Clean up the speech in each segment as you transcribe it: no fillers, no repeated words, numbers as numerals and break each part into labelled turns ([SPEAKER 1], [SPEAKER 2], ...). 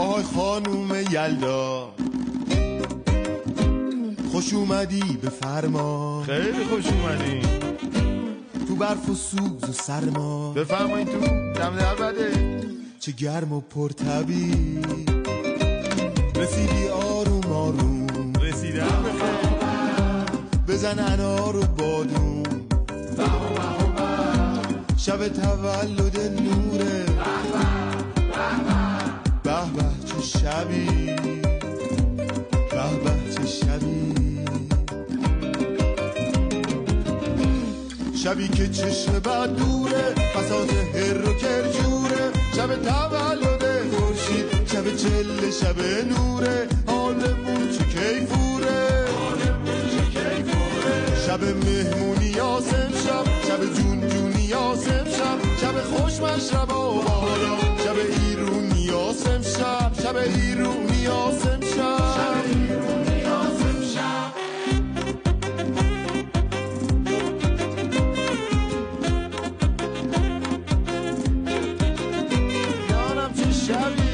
[SPEAKER 1] آهای خانوم یلدا خوش اومدی به فرما.
[SPEAKER 2] خیلی خوش اومدی
[SPEAKER 1] تو برف و سوز و سرما.
[SPEAKER 2] بفرمایید تو دم در بده.
[SPEAKER 1] چه گرم و پرطبی رسیدی آروم آروم.
[SPEAKER 2] رسیدم بخیر.
[SPEAKER 1] بزن انار و بادوم. شب تولد نوره. به به چه شبی. به به چه شبی. شبی که چشم بد دوره بساط هر و کرجوره. شب تولد خورشید شب چله شب نوره. حالمون چه کیفوره. شب مهمونی یاسم شب جون جونی یاسم شب خوش مشرب و بالا. شب ایرونی یاسم شب ایرونی یاسم شب ایرونی یاسم شب. یارم چه شبی.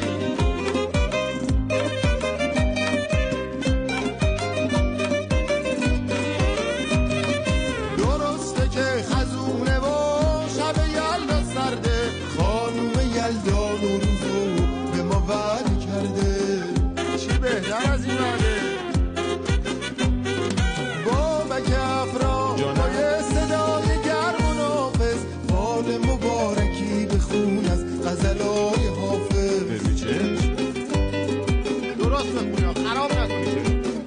[SPEAKER 1] درسته که خزونه و شب یلدا سرده. خانوم یلدا نوروزو به ما وعده کرده.
[SPEAKER 2] چی بهتر از این وعده؟
[SPEAKER 1] بابک افرا با یه صدای گرم و نافذ فال مبارکی بخون از غزلای حافظ.
[SPEAKER 2] ببین چه؟ درست بخون خراب نکنی.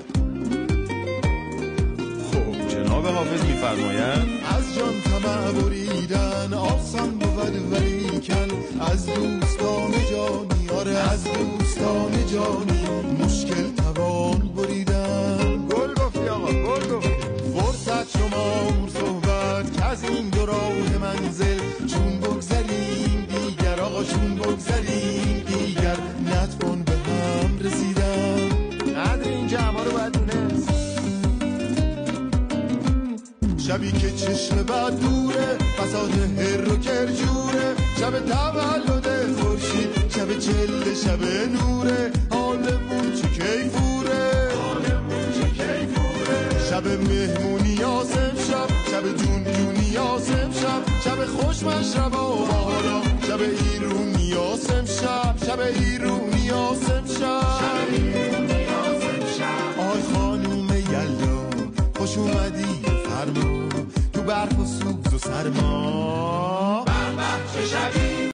[SPEAKER 2] خب جناب حافظ میفرمایند
[SPEAKER 1] از جان طمع بریدن آسان بود ولیکن از دوستان جانی. آره از دوستان جانی مشکل توان بریدن.
[SPEAKER 2] گل گفتی آقا گل گفتی.
[SPEAKER 1] فرصت شما صحبت که از این دو راه منزل چون بگذریم دیگر. آقا چون بگذریم دیگر نتوان به هم رسیدن.
[SPEAKER 2] قدر این جمعه رو باید دونست.
[SPEAKER 1] شبی که چشم بد دوره بساط هر و کرجوره. شب تولد خورشید شب چله شب نوره. حالمون چه کیفوره. شب مهمونی یاسم شب جون جونی یاسم شب خوش مشرب و